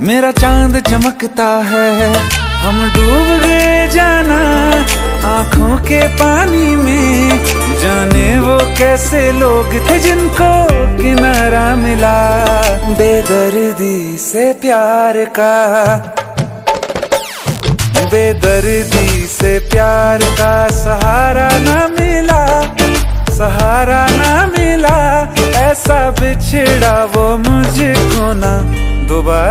मेरा चांद चमकता है, हम डूब गए जाना आंखों के पानी में। जाने वो कैसे लोग थे जिनको किनारा मिला, बेदर्दी से प्यार का, बेदर्दी से प्यार का सहारा ना मिला, सहारा ना मिला। ऐसा बिछड़ा वो मुझको ना दोबारा